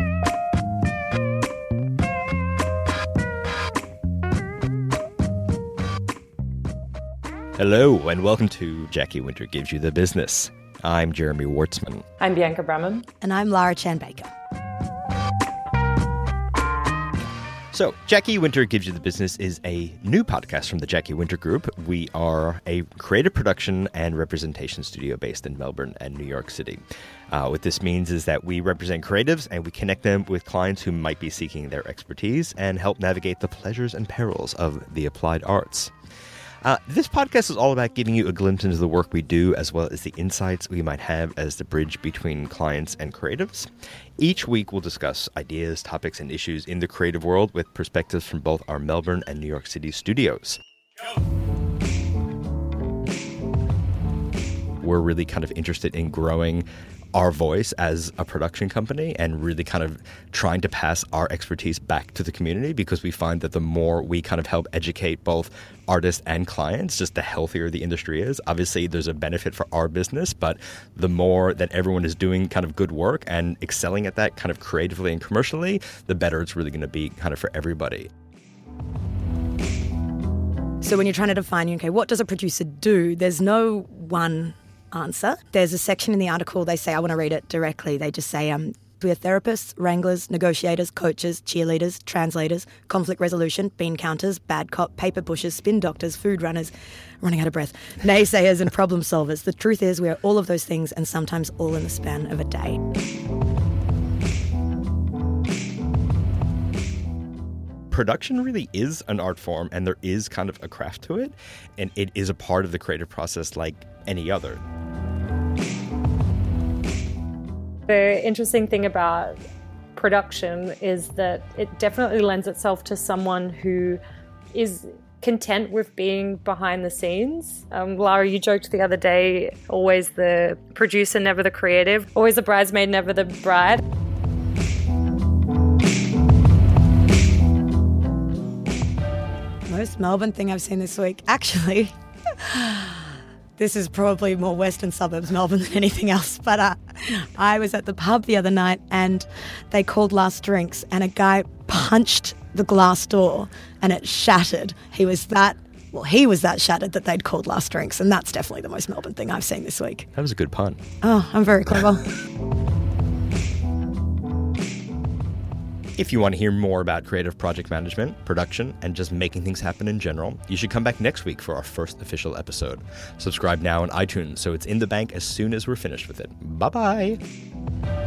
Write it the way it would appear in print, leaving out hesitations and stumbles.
Hello, and welcome to Jackie Winter Gives You the Business. I'm Jeremy Wartzman. I'm Bianca Bramham. And I'm Lara Chan Baker. So, Jackie Winter Gives You the Business is a new podcast from the Jackie Winter Group. We are a creative production and representation studio based in Melbourne and New York City. What this means is that we represent creatives and we connect them with clients who might be seeking their expertise and help navigate the pleasures and perils of the applied arts. This podcast is all about giving you a glimpse into the work we do, as well as the insights we might have as the bridge between clients and creatives. Each week, we'll discuss ideas, topics, and issues in the creative world with perspectives from both our Melbourne and New York City studios. We're really kind of interested in growing our voice as a production company and really kind of trying to pass our expertise back to the community, because we find that the more we kind of help educate both artists and clients, just the healthier the industry is. Obviously, there's a benefit for our business, but the more that everyone is doing kind of good work and excelling at that kind of creatively and commercially, the better it's really going to be kind of for everybody. So when you're trying to define, okay, what does a producer do? There's no one answer. There's a section in the article, they say, I want to read it directly. They just say, we're therapists, wranglers, negotiators, coaches, cheerleaders, translators, conflict resolution, bean counters, bad cop, paper pushers, spin doctors, food runners, running out of breath, naysayers and problem solvers. The truth is we are all of those things, and sometimes all in the span of a day. Production really is an art form, and there is kind of a craft to it, and it is a part of the creative process like any other. The interesting thing about production is that it definitely lends itself to someone who is content with being behind the scenes. Lara, you joked the other day, always the producer, never the creative, always the bridesmaid, never the bride. Most Melbourne thing I've seen this week, actually, this is probably more western suburbs Melbourne than anything else, but I was at the pub the other night and they called last drinks and a guy punched the glass door and it shattered. He was that shattered that they'd called last drinks, and that's definitely the most Melbourne thing I've seen this week. That was a good pun. Oh, I'm very clever. If you want to hear more about creative project management, production, and just making things happen in general, you should come back next week for our first official episode. Subscribe now on iTunes so it's in the bank as soon as we're finished with it. Bye-bye!